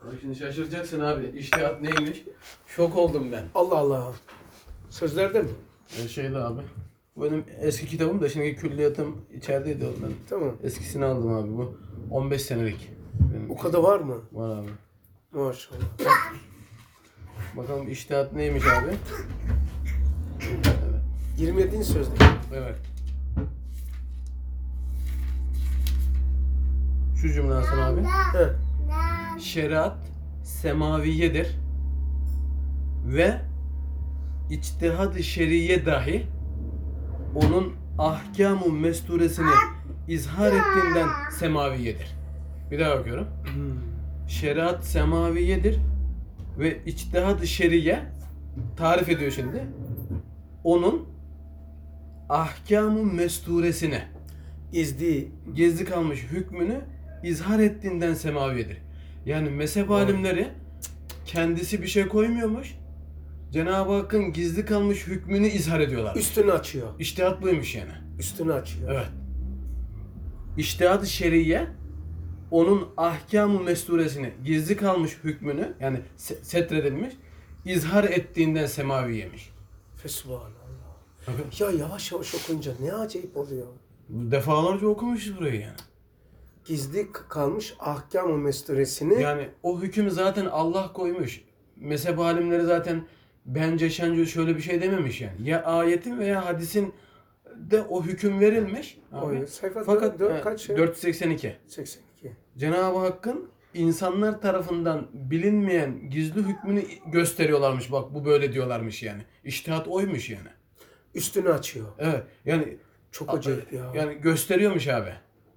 Şimdi şaşıracaksın abi. İçtihat neymiş? Şok oldum ben. Allah Allah. Sözlerde mi? Şeyde abi. Bu benim eski kitabım da şimdi külliyatım içerideydi ondan. Tamam. Eskisini aldım abi bu. 15 senelik. Benim O kadar var mı? var abi. Maşallah. Bakalım içtihat neymiş abi? Evet. 27. sözde. Evet. Şu cümle Hasan abi. He. Şeriat semaviyedir ve içtihad-ı şeriye dahi onun ahkam-ı mesturesini izhar ettiğinden semaviyedir. Bir daha okuyorum. Şeriat semaviyedir ve içtihad-ı şeriye tarif ediyor şimdi. Onun ahkam-ı mesturesini gizli kalmış hükmünü izhar ettiğinden semaviyedir. Yani mezhep alimleri kendisi bir şey koymuyormuş. Cenab-ı Hakk'ın gizli kalmış hükmünü izhar ediyorlar. Üstünü açıyor. İçtihat buymuş yani. Üstünü açıyor. Evet. İçtihat-ı şeriye onun ahkam-ı mesturesini gizli kalmış hükmünü yani setredilmiş izhar ettiğinden semaviyemiş. Fesubhanallah. Ya yavaş yavaş okuyunca ne acayip oluyor. Defalarca okumuşuz burayı yani. Gizli kalmış ahkam-ı mesturesini Yani o hüküm zaten Allah koymuş. Mezhep alimleri zaten bence şence şöyle bir şey dememiş yani. Ya ayetin veya hadisin de o hüküm verilmiş. Abi. sayfa Fakat kaç şey? 482. 82. Cenab-ı Hakk'ın insanlar tarafından bilinmeyen gizli hükmünü gösteriyorlarmış. Bak bu böyle diyorlarmış yani. İçtihat oymuş yani. Üstünü açıyor. Evet. Yani Çok acayip ya. yani gösteriyormuş abi.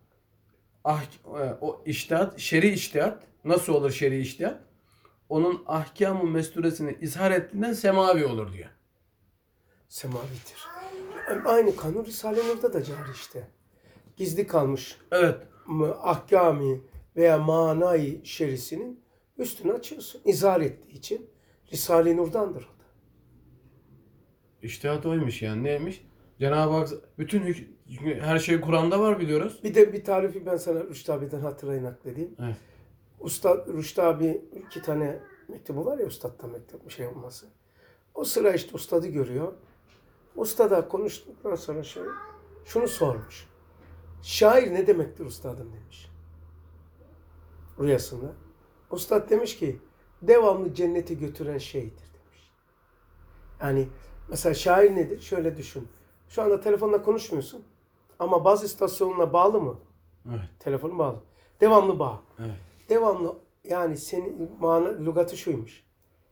O içtihat, şer'i içtihat nasıl olur şer'i içtihat? Onun ahkam-ı mesturesini izhar ettiğinden semavi olur diyor. Semavidir. Aynı kanun Risale-i Nur'da da cari işte. Gizli kalmış Evet. ahkami veya manayı şerisinin üstünü açıyorsun. İzhar ettiği için Risale-i Nur'dandır o da. İçtihat oymuş yani. Neymiş? Cenab-ı Hak bütün her şey Kur'an'da var biliyoruz. Bir de bir tarifi ben sana Rüştü abi'den hatırlayın nakledeyim. Evet. Rüştü abi 2 tane mektubu var ya Üstad'dan mektup bir şey olması. O sıra işte Ustad'ı görüyor. Ustad'a konuştuktan sonra şunu sormuş. Şair ne demektir üstadım demiş. Rüyasında. Ustad demiş ki devamlı cennete götüren şeydir demiş. Yani mesela şair nedir? Şöyle düşün. Şu anda telefonla konuşmuyorsun. Ama baz istasyonuna bağlı mı? Evet. Telefonu bağlı. Devamlı bağ. Evet. Devamlı yani senin lügatı şuymuş.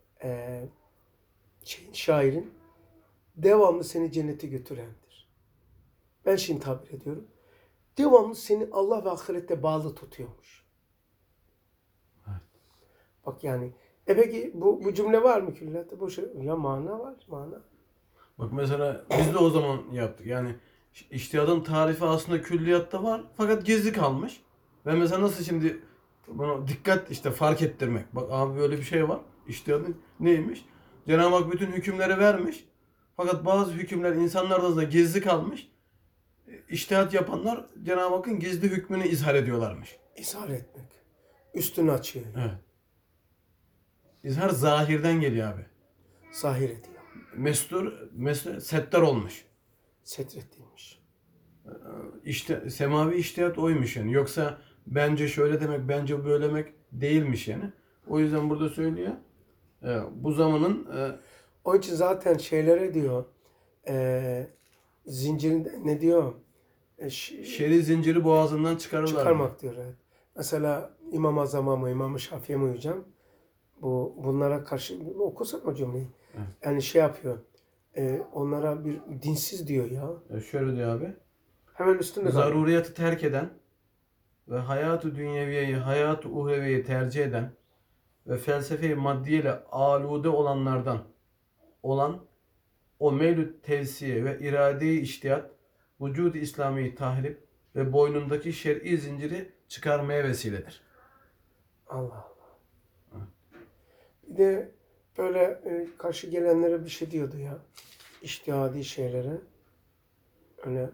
Şairin devamlı seni cennete götürendir. Ben şimdi tabir ediyorum. Devamlı seni Allah ve ahirette bağlı tutuyormuş. Evet. Bak yani peki bu cümle var mı külliyatta? Bu şey, ya mana var, mana. Bak mesela biz de o zaman yaptık. Yani içtihadın tarifi aslında külliyatta var fakat gizli kalmış. Ve mesela nasıl şimdi bunu dikkat işte fark ettirmek. Bak abi böyle bir şey var. İçtihadın neymiş? Cenab-ı Hak bütün hükümleri vermiş. Fakat bazı hükümler insanlarda da gizli kalmış. İçtihat yapanlar Cenab-ı Hakk'ın gizli hükmünü izhar ediyorlarmış. İzhar etmek. Üstünü açıyor. Evet. İzhar zahirden geliyor abi. Zahir ediyor. Mestur, settar olmuş. Setrettilmiş. İşte semavi içtihat oymuş yani. Yoksa bence şöyle demek, bence böyle demek değilmiş yani. O yüzden burada söylüyor. Bu zamanın Onun için zaten şeylere diyor zincirinde ne diyor? şer'i zinciri boğazından çıkarırlar. Çıkarmak diyor. Evet. Mesela İmam Azam'a mı, İmam Şafii'ye mi uyacağım? Bunlara karşı okusan o cümleyi. Evet. Yani şey yapıyor. Onlara bir dinsiz diyor ya. Şöyle diyor abi. Hemen üstünde Zaruriyatı terk eden ve hayatı dünyeviyeyi, hayatı uhreviyeyi tercih eden ve felsefeyi maddiyeyle alude olanlardan olan o mevlüt tevsiye ve irade-i içtihat vücud-u İslami'yi tahrip ve boynundaki şer'i zinciri çıkarmaya vesiledir. Allah Allah. Bir de böyle karşı gelenlere bir şey diyordu ya. İçtihadi şeylere. Öyle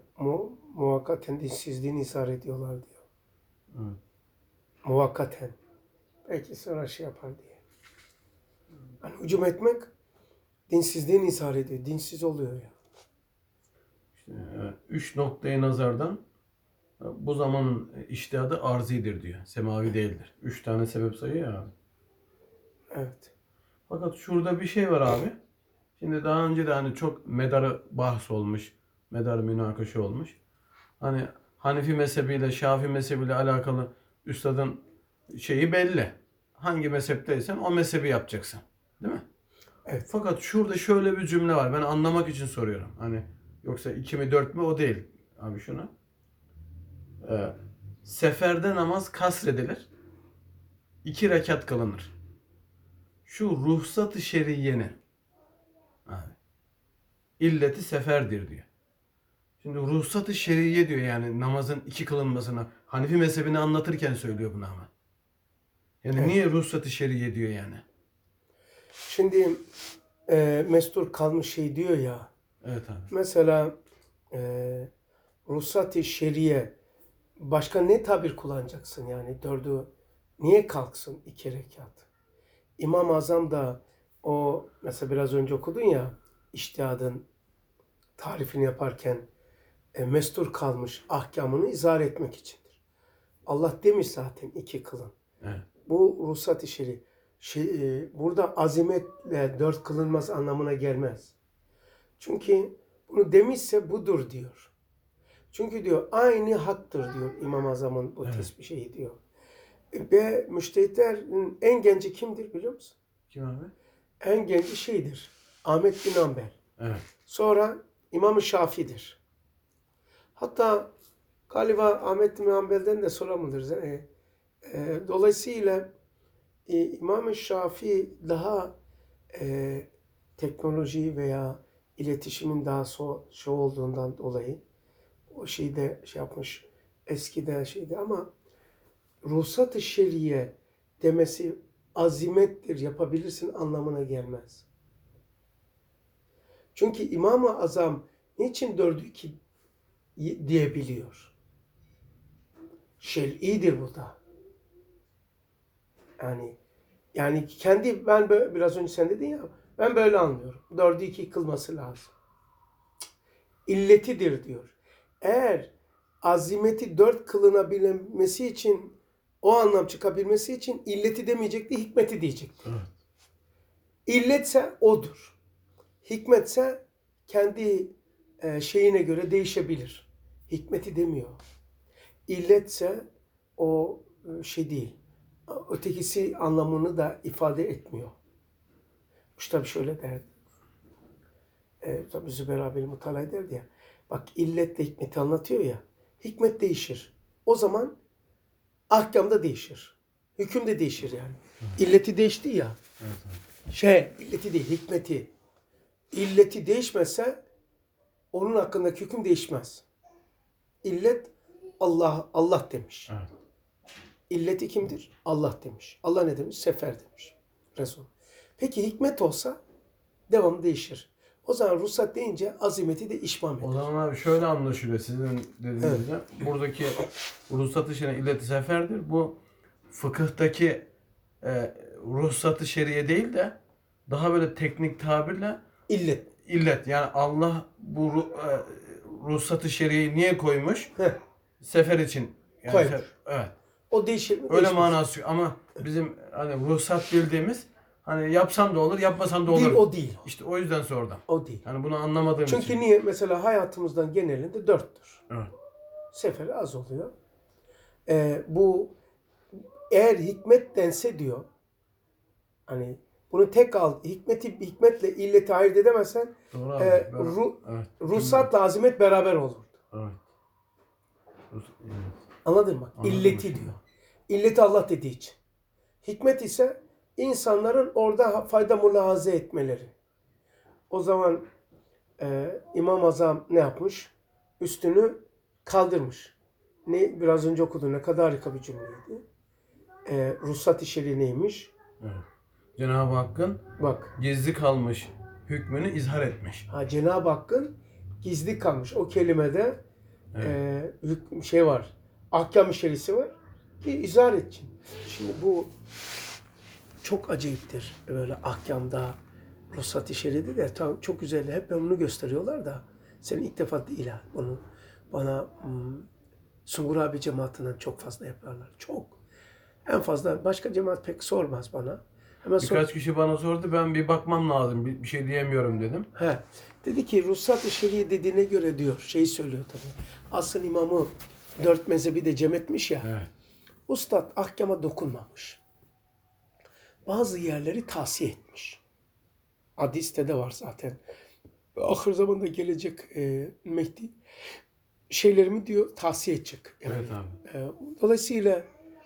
muvakkaten dinsizliğini izhar ediyorlar diyor. Evet. Muvakkaten. Belki sonra şey yapar diye. Hani hücum etmek dinsizliğin izhar ediyor. Dinsiz oluyor ya. Üç noktaya nazardan bu zamanın içtihadı arzidir diyor. Semavi değildir. 3 tane sebep sayıyor ya abi. Evet. Fakat şurada bir şey var abi. Şimdi daha önce de hani çok medarı bahs olmuş. Medar münakaşa olmuş. Hani Hanefi mezhebiyle Şafii mezhebiyle alakalı üstadın şeyi belli. Hangi mezhepteysen o mezhebi yapacaksın. Değil mi? Evet. Fakat şurada şöyle bir cümle var. Ben anlamak için soruyorum. Hani yoksa 2 mi 4 mü o değil. Abi şunu. Seferde namaz kasredilir. 2 rekat kılınır. Şu ruhsat-ı şeriyenin abi, illeti seferdir diyor. Şimdi ruhsat-ı şeriye diyor yani namazın 2 kılınmasına. Hanefi mezhebini anlatırken söylüyor bunu ama. Yani Evet. niye ruhsat-ı şeriye diyor yani? Şimdi mestur kalmış şey diyor ya. Evet abi. Mesela ruhsat-ı şeriye başka ne tabir kullanacaksın yani dördü niye kalksın 2 rekat? İmam-ı Azam da o mesela biraz önce okudun ya içtihadın tarifini yaparken mestur kalmış ahkamını izah etmek içindir. Allah demiş zaten 2 kılın. Evet. Bu ruhsat-ı şer'i burada azimetle 4 kılınmaz anlamına gelmez. Çünkü bunu demişse budur diyor. Çünkü diyor aynı haktır diyor İmam-ı Azam'ın bu tespih şeyi diyor. Ve müştehitlerin en genci kimdir biliyor musun? Kim abi? En genci şeydir. Ahmet bin Hanbel. Evet. Sonra İmam-ı Şafii'dir. Hatta galiba Ahmet bin Hanbel'den de sonra mıdır? Dolayısıyla İmam-ı Şafii daha teknoloji veya iletişimin daha şu olduğundan dolayı o şeyde şey yapmış eskiden şeydi ama ruhsat-ı şeriye demesi azimettir, yapabilirsin anlamına gelmez. Çünkü İmam-ı Azam niçin 4'ü 2 diyebiliyor? Şer'idir bu da. Yani kendi ben böyle, biraz önce sen dedin ya ben böyle anlıyorum. 4'ü 2 kılması lazım. İlletidir diyor. Eğer azimeti 4 kılınabilmesi için o anlam çıkabilmesi için illeti demeyecekti, hikmeti diyecekti. Evet. İlletse odur. Hikmetse kendi şeyine göre değişebilir. Hikmeti demiyor. İlletse o şey değil. Ötekisi anlamını da ifade etmiyor. İşte şöyle derdi. Tabi Zübeyir abiyle mutala ederdi ya. Bak illetle hikmeti anlatıyor ya. Hikmet değişir. O zaman ahkam da değişir. Hüküm de değişir yani. İlleti değişti ya. Evet. İlleti değil, hikmeti. İlleti değişmezse onun hakkındaki hüküm değişmez. İllet Allah demiş. Evet. İlleti kimdir? Allah demiş. Allah ne demiş? Sefer demiş. Resul. Peki hikmet olsa devamı değişir. O zaman ruhsat deyince azimeti de işmam eder. O zaman abi şöyle anlaşılıyor sizin dediğinizde. Evet. Buradaki ruhsat-ı şeriye illeti seferdir. Bu fıkıhtaki ruhsat-ı şeriye değil de daha böyle teknik tabirle illet. Yani Allah bu ruhsat-ı şeriyeyi niye koymuş? Sefer için. Yani koymuş. Evet. O değişir mi? Öyle manası yok. Ama bizim hani ruhsat bildiğimiz hani yapsam da olur, yapmasam da olur. Değil, o değil. İşte o yüzden sordum. O değil. Yani bunu anlamadığım için. Çünkü niye? Mesela hayatımızdan genelinde 4'tür. Evet. Seferi az oluyor. Bu eğer hikmet dense diyor hani bunu tek al, hikmetle illeti ayırt edemezsen Doğru abi. Evet. ruhsatla azimet beraber olur. Evet. Anladın mı? Anladım. İlleti diyor. İlleti Allah dediği için. Hikmet ise insanların orada fayda mülahaza etmeleri. O zaman İmam Azam ne yapmış? Üstünü kaldırmış. Ne biraz önce okudum. Ne kadar harika bir cümleydi. Ruhsat-ı şer'i neymiş? Evet. Cenab-ı Hakk'ın Bak. gizli kalmış hükmünü izhar etmiş. Cenab-ı Hakk'ın gizli kalmış. O kelimede Evet. şey var. Ahkam-ı şerisi var. Ki izhar edeceksin. Şimdi bu çok acayiptir. Böyle ahkamda, ruhsat-ı şeridi de tam çok güzel. Hep onu gösteriyorlar da senin ilk defa değil ha. Onu bana Sungur abi cemaatinden çok fazla yaparlar. Çok. En fazla başka cemaat pek sormaz bana. Hemen Birkaç kişi bana sordu. Ben bir bakmam lazım. Bir şey diyemiyorum dedim. He. Dedi ki ruhsat-ı şer'i dediğine göre diyor. Şeyi söylüyor tabii. Asıl imamı 4 mezhebi de cem etmiş ya. Evet. Ustad ahkama dokunmamış. Bazı yerleri tavsiye etmiş. Hadiste de var zaten. Ahir zamanda gelecek Mehdi şeylerimi diyor tavsiye edecek. Yani, Evet abi. Dolayısıyla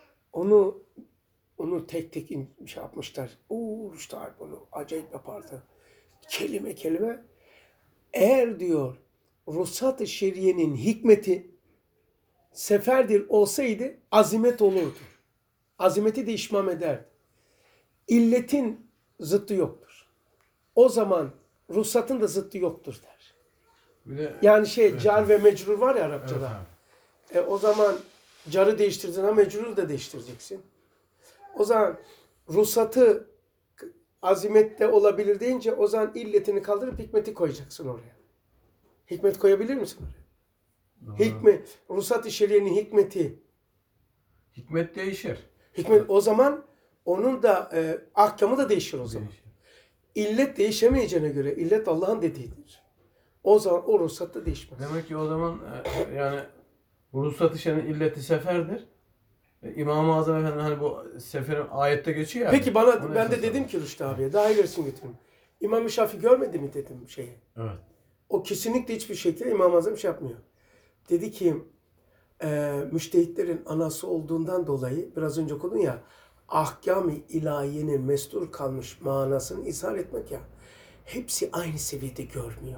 onu tek tek şey yapmışlar. Rüştü abi bunu acayip yapardı. Kelime kelime. Eğer diyor ruhsat-ı şeriyenin hikmeti seferdir olsaydı azimet olurdu. Azimeti de işmam ederdi. İlletin zıttı yoktur. O zaman ruhsatın da zıttı yoktur der. Bir de Yani evet, car ve mecrur var ya evet Arapçada. abi. O zaman carı değiştirdin ama mecruru da değiştireceksin. O zaman ruhsatı azimette olabilir deyince o zaman illetini kaldırıp hikmeti koyacaksın oraya. Hikmet koyabilir misin oraya? Hikmet, ruhsat-ı şeriyenin hikmeti. Hikmet değişir. Hikmet o zaman onun da ahkamı da değişir o zaman. Değişir. İllet değişemeyeceğine göre illet Allah'ın dediğidir. O zaman o ruhsat da değişmez. Demek ki o zaman yani ruhsat-ı şer'in illeti seferdir. İmam-ı Azam Efendi hani bu seferin ayette geçiyor ya. Peki Onu ben de esas dedim alın. ki Rüştü abiye daha ilerisini götürün. İmam-ı Şafii görmedi mi dedim şeyi. Evet. O kesinlikle hiçbir şekilde İmam-ı Azam şey yapmıyor. Dedi ki müştehitlerin anası olduğundan dolayı biraz önce okudun ya ahkam-ı ilahiyenin mestur kalmış manasını izhar etmek ya hepsi aynı seviyede görmüyor.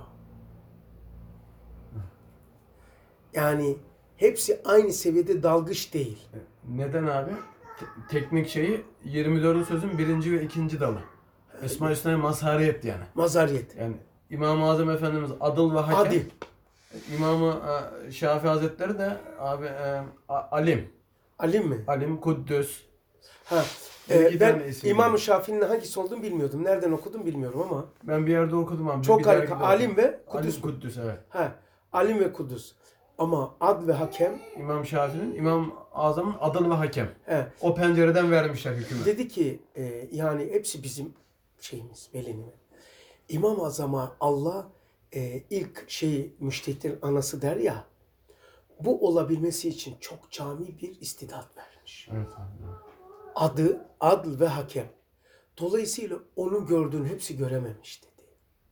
Yani hepsi aynı seviyede dalgıç değil. Neden abi? Teknik şeyi 24. sözün 1. ve 2. dalı. Esma-i Hüsna'ya mazhariyet yani. Mazariyet. Yani İmam-ı Azam Efendimiz adıl ve hakem. Adil. İmam-ı Şafii Hazretleri de abi alim. Alim mi? Alim, Kuddüs. Ha. İki Ben tane isim İmam-ı var. Şafii'nin hangisi olduğunu bilmiyordum. Nereden okudum bilmiyorum ama. Ben bir yerde okudum abi. Çok bir harika. dergide Alim okudum. ve Kuddüs Alim, mü? Kuddüs evet. Ha. Alim ve Kudüs. Ama ad ve hakem İmam Şafii'nin, İmam Azam'ın adıl ve hakem. he, O pencereden vermişler hükmü. dedi ki yani hepsi bizim şeyimiz, velimiz. İmam-ı Azam'a Allah ilk müştehitlerin anası der ya bu olabilmesi için çok cami bir istidat vermiş. Evet abi. Adı, adl ve hakem. Dolayısıyla onu gördüğün hepsi görememiş dedi.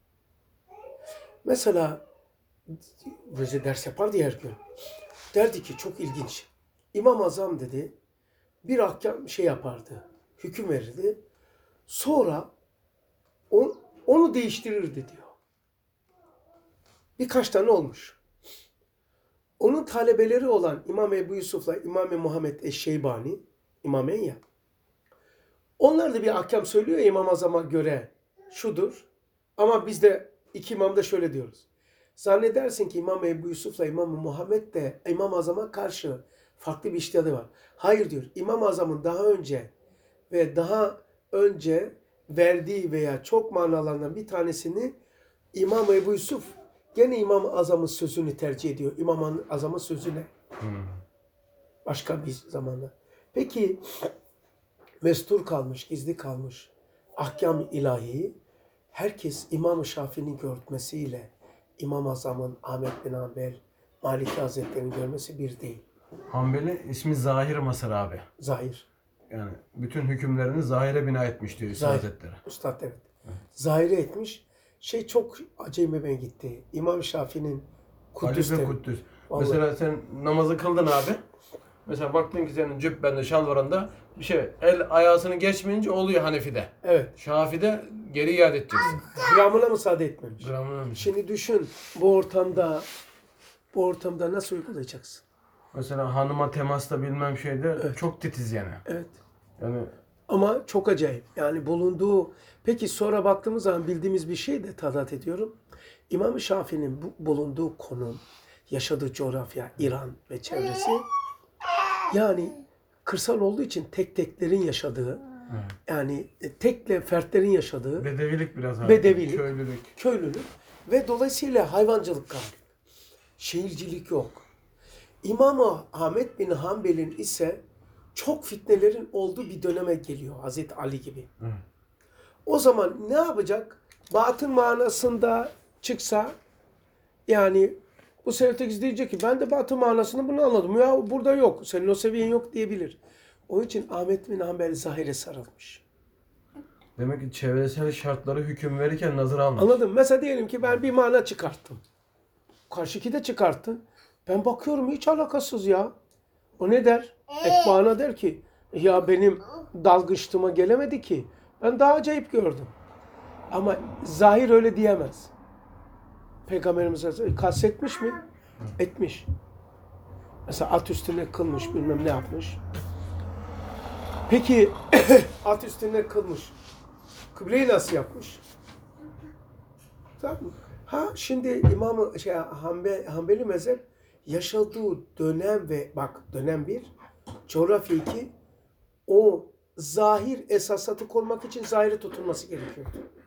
Mesela bize ders yapardı her gün. Derdi ki çok ilginç. İmam-ı Azam dedi bir ahkam yapardı. Hüküm verirdi. Sonra onu değiştirirdi diyor. Birkaç tane olmuş. Onun talebeleri olan İmam Ebu Yusuf'la İmam Muhammed Eşşeybani, İmamen ya. Onlar da bir ahkam söylüyor ya İmam Azam'a göre şudur. Ama biz de iki imam da şöyle diyoruz. Zannedersin ki İmam Ebu Yusuf'la İmam Muhammed de İmam Azam'a karşı farklı bir içtihadı var. Hayır diyor. İmam Azam'ın daha önce verdiği veya çok manalarından bir tanesini İmam Ebu Yusuf gene İmam Azam'ın sözünü tercih ediyor. İmam Azam'ın sözüne. Başka bir zamanda. Peki mestur kalmış, gizli kalmış ahkam-ı ilahi herkes İmam-ı Şafii'nin görmesiyle İmam Azam'ın Ahmet bin Hanbel, Maliki Hazretleri'nin görmesi bir değil. Hanbeli ismi Zahir Masar abi. Zahir. Yani bütün hükümlerini zahire bina etmiş diyor Üstad Zahir. Hazretleri. Üstad evet. Zahire etmiş. Çok acayime gitti. İmam Şafii'nin Ali Kuddüs'te. ve Kuddüs. Vallahi. Mesela sen namazı kıldın abi. Mesela baktın ki senin cübbende, şalvarında bir şey el ayağını geçmeyince oluyor Hanefi'de. Evet. Şafi'de geri iade edeceksin. Gramına müsaade etmemiş. Gramına mı? Şimdi düşün bu ortamda nasıl uygulayacaksın? Mesela hanıma temasta bilmem şeyde Evet. çok titiz yani. Evet. Yani Ama çok acayip. Yani bulunduğu... Peki sonra baktığımız zaman bildiğimiz bir şey de tadat ediyorum. İmam-ı Şafii'nin bulunduğu konum, yaşadığı coğrafya, İran ve çevresi yani kırsal olduğu için teklerin yaşadığı Evet. Yani tekle fertlerin yaşadığı Bedevilik biraz abi. Bedevilik. Köylülük. köylülük ve dolayısıyla hayvancılık galip. Şehircilik yok. İmam Ahmet bin Hanbel'in ise çok fitnelerin olduğu bir döneme geliyor Hazreti Ali gibi. Evet. O zaman ne yapacak? Batın manasında çıksa yani bu sefer ötekisi diyecek ki ben de batın manasını bunu anladım. Ya burada yok. Senin o seviyen yok diyebilir. Onun için Ahmet bin Hanbel zahire sarılmış. Demek ki çevresel şartları hüküm verirken nazara almış. Anladın mı? Mesela diyelim ki ben bir mana çıkarttım. Karşıki de çıkarttı. Ben bakıyorum hiç alakasız ya. O ne der? Ekbana der ki ya benim dalgıçlığıma gelemedi ki. Ben daha acayip gördüm. Ama zahir öyle diyemez. Peygamberimiz kastetmiş mi? Etmiş. Mesela at üstüne kılmış bilmem ne yapmış. Peki at üstüne kılmış. Kıbleyi nasıl yapmış? Tamam mı? Ha şimdi İmam-ı Hanbeli mezhep yaşadığı dönem ve bak dönem bir, coğrafya 2 o zahir esasatı korumak için zahire tutulması gerekiyordu.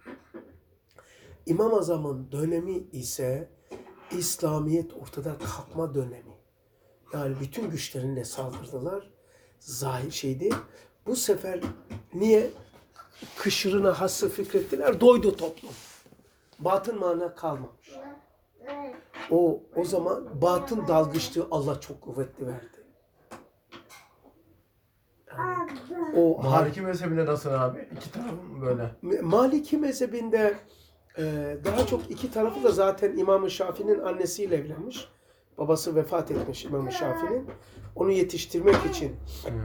İmam Azam'ın dönemi ise İslamiyet ortadan kalkma dönemi. Yani bütün güçlerine saldırdılar. Zahir şeydi. Bu sefer niye? Kışırına hası fikrettiler. Doydu toplum. Batın mana kalmamış. O zaman batın dalgıçlığı Allah çok kuvvetli verdi. Yani o Maliki mezhebinde nasıl abi? İki tarafın böyle. Maliki mezhebinde daha çok iki tarafı da zaten İmam-ı Şafii'nin annesiyle evlenmiş. Babası vefat etmiş İmam-ı Şafii'nin. Onu yetiştirmek için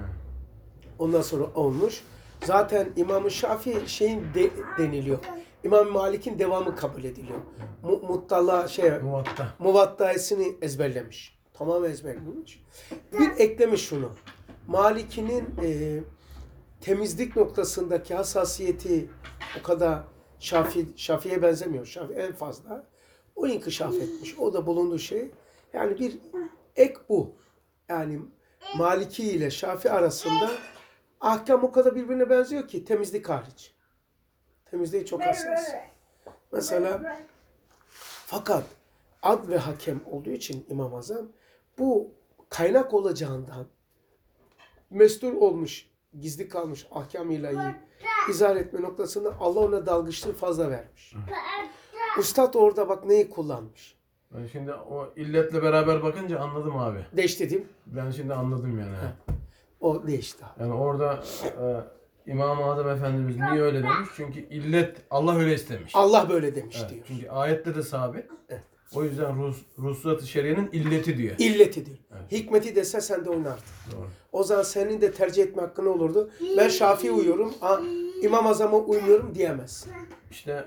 ondan sonra olmuş. Zaten İmam-ı Şafii deniliyor. İmam Malik'in devamı kabul ediliyor. Muttala Muvatta'sını ezberlemiş. Tamamen ezberlemiş. Bir eklemiş şunu. Malik'in temizlik noktasındaki hassasiyeti o kadar Şafii'ye benzemiyor. Şafii en fazla. O inkişaf etmiş. O da bulunduğu şey. Yani bir ek bu. Yani Maliki ile Şafii arasında ahkam o kadar birbirine benziyor ki temizlik hariç. Temizliği çok hassas. Mesela fakat ad ve hakem olduğu için İmam Azam bu kaynak olacağından mestur olmuş, gizli kalmış ahkam ilahi izah etme noktasında Allah ona dalgıçlığı fazla vermiş. Ustad orada bak neyi kullanmış. Ben şimdi o illetle beraber bakınca anladım abi. Değiştirdim. Ben şimdi anladım yani. O değişti. Yani orada İmam-ı Azam Efendimiz niye öyle demiş? Çünkü illet Allah öyle istemiş. Allah böyle demiş Evet, diyor. çünkü ayette de sabit. Evet. O yüzden Ruhsat-ı Şeriye'nin illeti diyor. İlletidir. Evet. Hikmeti dese sen de oynardın. Doğru. O zaman senin de tercih etme hakkın olurdu. Ben Şafii uyuyorum, İmam Azam'a uymuyorum diyemez. İşte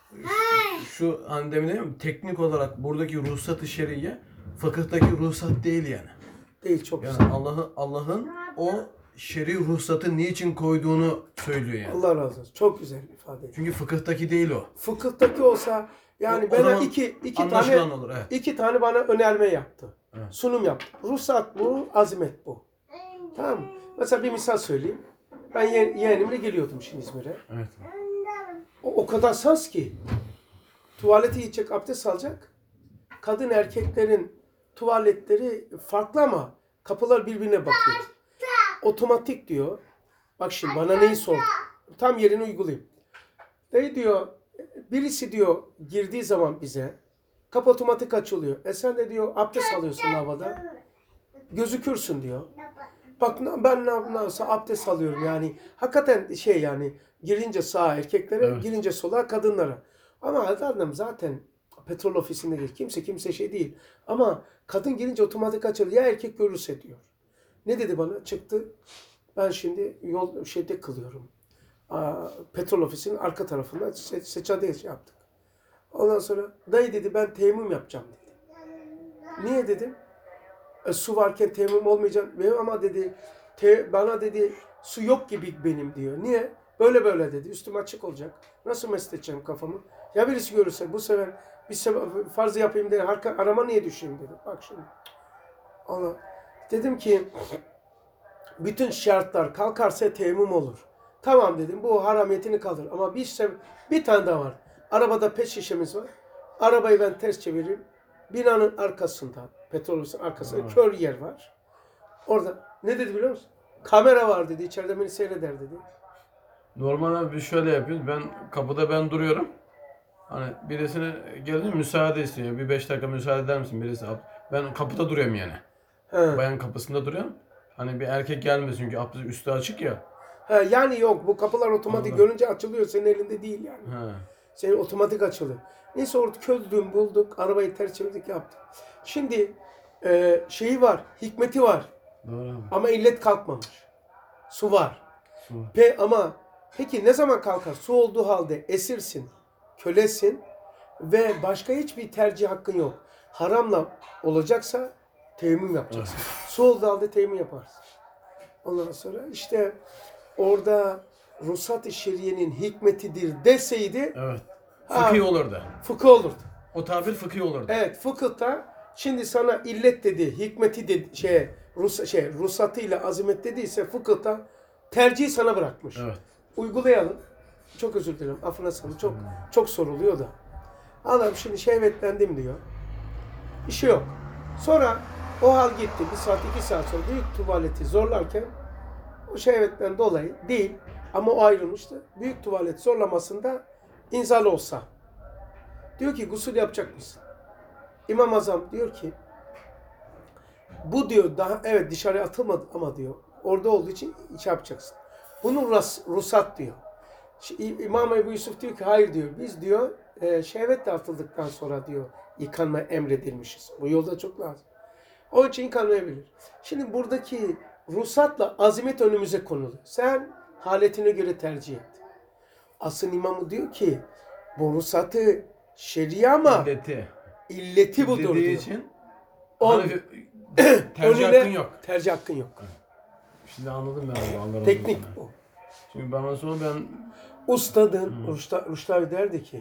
şu hani demin dedim mi, teknik olarak buradaki Ruhsat-ı Şeriye fıkıhtaki ruhsat değil yani. Değil çok Yani güzel. Allah'ın o şer'i ruhsatı niçin koyduğunu söylüyor yani. Allah razı olsun. Çok güzel ifade ediyor. Çünkü fıkıhtaki değil o. Fıkıhtaki olsa yani O bana zaman iki anlaşılan tane olur, evet. iki tane bana önerme yaptı. Evet. Sunum yaptı. Ruhsat bu, azimet bu. Tamam mı? Mesela bir misal söyleyeyim. Ben yeğenimle geliyordum şimdi İzmir'e. Evet. O kadar saz ki tuvalete gidecek, abdest alacak. Kadın erkeklerin tuvaletleri farklı ama kapılar birbirine bakıyor. Otomatik diyor. Bak şimdi bana neyi sordu? Tam yerini uygulayayım. Ne diyor? Birisi diyor girdiği zaman bize kapı otomatik açılıyor. Sen de diyor abdest alıyorsun havada. Gözükürsün diyor. Bak ben nasıl abdest alıyorum yani. Hakikaten yani girince sağa erkeklere, Evet. girince sola kadınlara. Ama adam zaten petrol ofisinde değil. Kimse şey değil. Ama kadın girince otomatik açılıyor. Ya erkek görürse diyor. Ne dedi bana? Çıktı. Ben şimdi yol kılıyorum. Petrol ofisinin arka tarafında seccade yaptık. Ondan sonra dayı dedi ben teyemmüm yapacağım dedi. Niye dedim? Su varken teyemmüm olmayacak. Benim ama dedi bana dedi su yok gibi benim diyor. Niye? Böyle dedi. Üstüm açık olacak. Nasıl mesut edeceğim kafamı? Ya birisi görürse bu sefer farzı yapayım dedi. Arama niye düşeyim dedi. Bak şimdi. Dedim ki bütün şartlar kalkarsa teyemmüm olur. Tamam dedim, bu haramiyetini kaldır. Ama bir tane daha var. Arabada pet şişemiz var. Arabayı ben ters çevireyim. Binanın arkasında, petrol ofisinin arkasında kör yer var. Orada ne dedi biliyor musun? Kamera var dedi, içeride beni seyreder dedi. Normal abi biz şöyle yapıyoruz. Ben kapıda ben duruyorum. Hani birisine geldi müsaade istiyor. Bir 5 dakika müsaade eder misin birisi? Ben kapıda duruyorum yani. He. Bayan kapısında duruyorum. Hani bir erkek gelmesin çünkü üstü açık ya. He, yani yok, bu kapılar otomatik Anladım. görünce açılıyor, senin elinde değil yani. He. Senin otomatik açılıyor. Neyse orada çözdüm, bulduk, arabayı ters çevirdik, yaptık. Şimdi şeyi var, hikmeti var Doğru abi. ama illet kalkmamış. Su var. Su. Ama peki ne zaman kalkar? Su olduğu halde esirsin, kölesin ve başka hiçbir tercih hakkın yok. Haramla olacaksa teyemmüm yapacaksın. Su olduğu halde teyemmüm yaparsın. Ondan sonra işte orada ruhsat-ı şeriyenin hikmetidir deseydi Evet. Ha. Fıkhi olurdu. fıkıh olurdu. O tabir fıkhi olurdu. Evet, fıkıhta şimdi sana illet dedi, hikmeti dedi, ruhsatı ile azimet dediyse fıkıhta tercihi sana bırakmış. Evet. Uygulayalım. Çok özür dilerim. Affına sığınırım. Çok soruluyor da. Adam şimdi şehvetlendim diyor. Bir şey yok. Sonra o hal gitti. 1 saat 2 saat sonra büyük tuvaleti zorlarken o şehvetten dolayı değil ama o ayrılmıştı. Büyük tuvalet zorlamasında inzal olsa. Diyor ki gusül yapacak mısın? İmam Azam diyor ki bu diyor daha evet dışarıya atılmadı ama diyor orada olduğu için şey yapacaksın. Bunun ruhsat diyor. İmam Ebu Yusuf diyor ki hayır diyor. Biz diyor şehvetle atıldıktan sonra diyor yıkanma emredilmişiz. Bu yolda çok lazım. Onun için yıkanmayabilir. Şimdi buradaki ruhsatla azimet önümüze konuluyor. Sen haletine göre tercih et. Asıl imamı diyor ki bu ruhsatı şeria ama illeti budur Dediği diyor. için On- hani tercih Önüne hakkın yok. tercih hakkın yok. Şimdi anladım ben abi. Allah razı Teknik olsun. bu. Şimdi bana sonra ben Ustadın, Rüştü abi derdi ki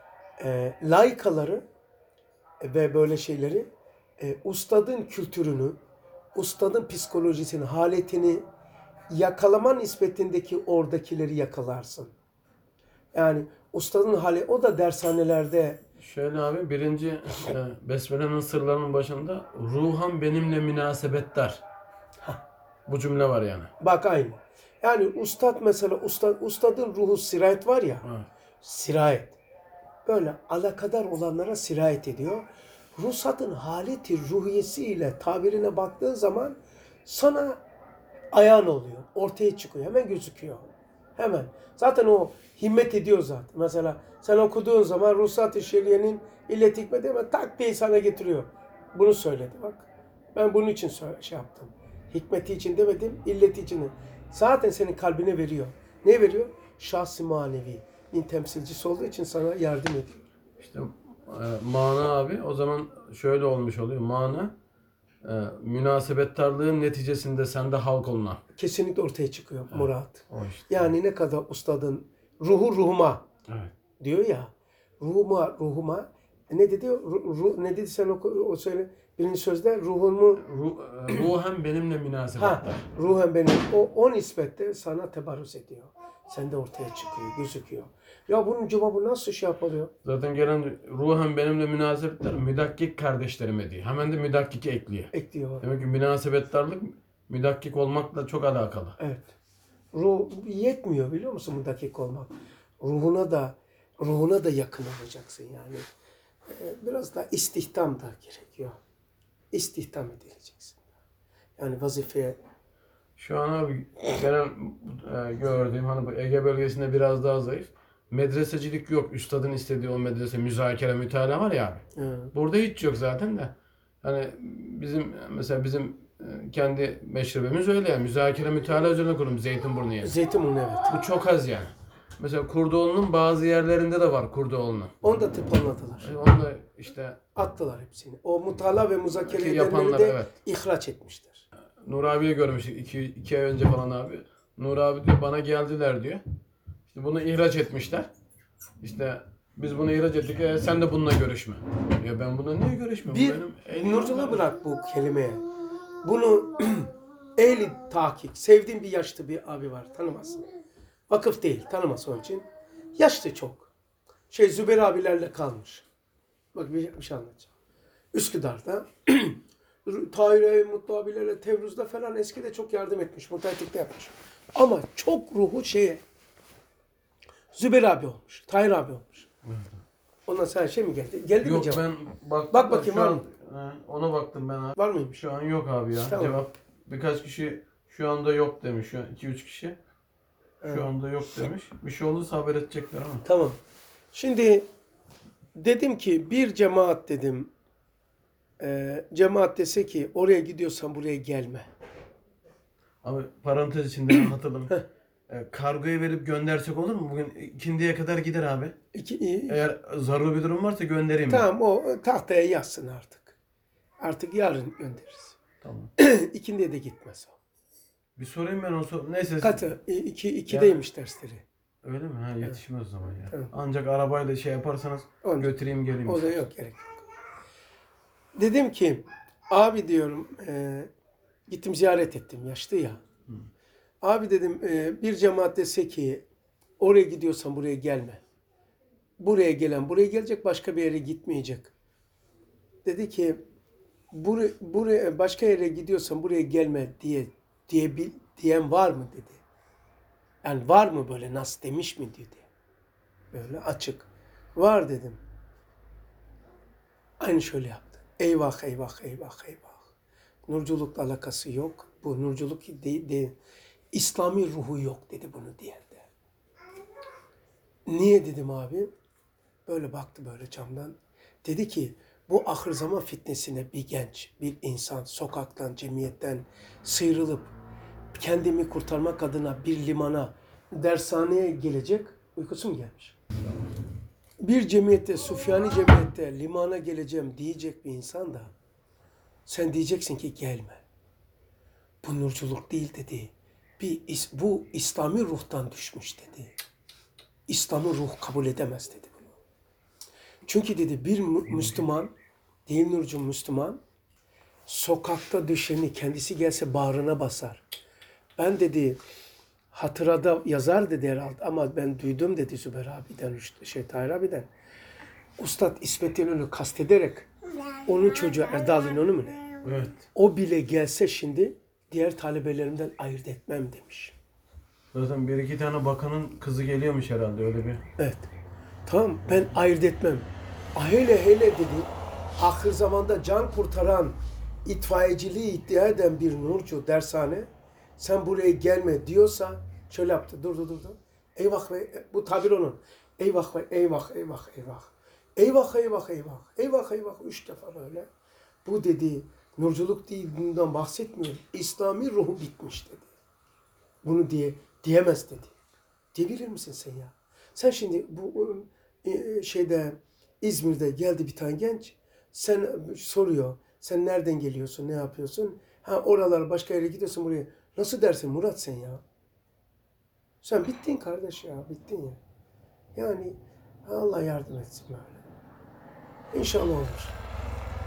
laikaları ve böyle şeyleri ustadın kültürünü, ustadın psikolojisini, haletini yakalama nispetindeki oradakileri yakalarsın. Yani ustadın hali o da dershanelerde şöyle abi birinci Besmele'nin sırlarının başında ruhan benimle münasebettar. Bu cümle var yani. bak aynı. Yani ustad mesela ustadın ruhu sirayet var ya. Evet. Sirayet. Böyle alakadar olanlara sirayet ediyor. Ruhsatın haleti ruhiyesiyle tabirine baktığın zaman sana ayağın oluyor. Ortaya çıkıyor. Hemen gözüküyor. Hemen. Zaten o himmet ediyor zaten. Mesela sen okuduğun zaman ruhsat-ı şeriyenin illet hikmeti hemen tak diye sana getiriyor. Bunu söyledi bak. Ben bunun için şey yaptım. Hikmeti için demedim, illeti için. Zaten senin kalbine veriyor. Ne veriyor? Şahs-ı manevi. Temsilcisi olduğu için sana yardım ediyor. İşte mana abi o zaman şöyle olmuş oluyor. Mana münasebettarlığın neticesinde sende halk olunan. Kesinlikle ortaya çıkıyor murat. O işte. Yani ne kadar ustadın ruhu ruhuma Evet. diyor ya. Ruhuma ne dedi? Ne dedi sen o söyle. Birinci sözde ruhumu Ruhen benimle münasebettar. ruhen benim. O nispette sana tebarruz ediyor. Sende ortaya çıkıyor, gözüküyor. Ya bunun cevabı nasıl şey yapılıyor? Zaten gelen ruhen benimle münasebettar müdakkik kardeşlerime diyor. Hemen de müdakkiki ekliyor. Ekliyor. Demek ki münasebettarlık müdakkik olmakla çok alakalı. Evet. Ruh yetmiyor biliyor musun bu dakika olmak? Ruhuna da yakın olacaksın yani. Biraz da istihdam da gerekiyor. İstihdam edileceksin. Yani vazifeye. Şu an abi benim gördüğüm hani bu Ege bölgesinde biraz daha zayıf. Medresecilik yok. Üstadın istediği o medrese, müzakere, mütalaa var ya abi. Burada hiç yok zaten de. Hani bizim kendi meşrebimiz öyle yani. Müzakere, mütalaa üzerine kurulmuş Zeytinburnu yani. Zeytinburnu evet. Bu çok az yani. Mesela Kurdoğlu'nun bazı yerlerinde de var Kurdoğlu'nun. Onu da tıpanladılar. Onu da işte Attılar hepsini. O mutala ve muzakere yapanlar, edenleri de evet. ihraç etmişler. Nur abiyi görmüştük iki ay önce falan abi. Nur abi diyor bana geldiler diyor. İşte bunu ihraç etmişler. İşte biz bunu ihraç ettik. Sen de bununla görüşme. Ya ben bununla niye görüşmüyorum? Nurcul'a bırak bu kelimeye. Bunu ehli tahkik, sevdiğim bir yaşlı bir abi var, tanımazsın. Vakıf değil, tanımaz onun için. Yaşlı çok. Zübeyir abilerle kalmış. Bak bir şey anlatacağım. Üsküdar'da Tahir Mutlu abilerle Tevruz'da falan eskide çok yardım etmiş. Muhtarlıkta yapmış. Ama çok ruhu Zübeyir abi olmuş. Tahir abi olmuş. Ondan sonra mi geldi? Geldi mi Yok cevap? ben baktım Bak da bakayım, şu var an mı? ona baktım ben abi. Var mıymış? Şu an yok abi ya. Tamam. Cevap birkaç kişi şu anda yok demiş. Şu an 2-3 kişi Evet. şu anda yok demiş. Bir şey olursa haber edecekler ama. Tamam. Şimdi dedim ki bir cemaat dedim. Cemaat dese ki oraya gidiyorsan buraya gelme. Abi parantez içinde ben hatırladım. Kargoya verip göndersek olur mu? Bugün ikindiye kadar gider abi. Eğer zaruri bir durum varsa göndereyim ben. Tamam, o tahtaya yazsın artık. Artık yarın göndeririz. Tamam. İkindiye de gitmez o. Bir sorayım ben o neyse. Katı. İkideymiş dersleri. Öyle mi? Ha, yetişmez o zaman ya. Evet. Ancak arabayla şey yaparsanız Onun- götüreyim geleyim. O da yok, gerek yok. Dedim ki abi diyorum gittim ziyaret ettim, yaşlı ya. Abi dedim bir cemaat dese ki oraya gidiyorsan buraya gelme. Buraya gelen buraya gelecek, başka bir yere gitmeyecek. Dedi ki buraya başka yere gidiyorsan buraya gelme diyen var mı dedi. Yani var mı böyle, nasıl demiş mi dedi. Böyle açık. Var dedim. Aynı şöyle yaptı. Eyvah eyvah eyvah eyvah. Nurculukla alakası yok. Bu nurculuk değil. İslami ruhu yok dedi bunu diyende. Niye dedim abi? Böyle baktı böyle camdan. Dedi ki bu ahir zaman fitnesine bir genç, bir insan sokaktan, cemiyetten sıyrılıp kendimi kurtarmak adına bir limana, dershaneye gelecek. Uykusu mu gelmiş? Bir cemiyette, Sufyani cemiyette limana geleceğim diyecek bir insan da sen diyeceksin ki gelme. Bu nurculuk değil dedi. Bu İslami ruhtan düşmüş dedi. İslami ruh kabul edemez dedi bunu. Çünkü dedi bir Müslüman, değil nurcu Müslüman, sokakta düşeni kendisi gelse bağrına basar. Ben dedi hatırada yazar dedi herhalde ama ben duydum dedi Zübeyir abiden, Tahir abiden. Ustad İsmet İnönü kastederek onun çocuğu Erdal İnönü mü ne? Evet. O bile gelse şimdi diğer talebelerimden ayırt etmem demiş. Zaten bir iki tane bakanın kızı geliyormuş herhalde öyle bir. Evet. Tamam, ben ayırt etmem. Hele dedi ahir zamanda can kurtaran itfaiyeciliği iddia eden bir nurcu dershane sen buraya gelme diyorsa şöyle yaptı. Durdu. Eyvah ve bu tabir onun. Eyvah ve eyvah. Eyvah. 3 defa böyle. Bu dedi nurculuk değil, bundan bahsetmiyor. İslami ruhu bitmiş dedi. Bunu diyemez dedi. Diyebilir misin sen ya? Sen şimdi bu İzmir'de geldi bir tane genç. Sen soruyor. Sen nereden geliyorsun? Ne yapıyorsun? Oralar başka yere gidiyorsun buraya. Nasıl dersin Murat sen ya? Sen bittin kardeş ya. Bittin ya. Yani Allah yardım etsin böyle. İnşallah olur.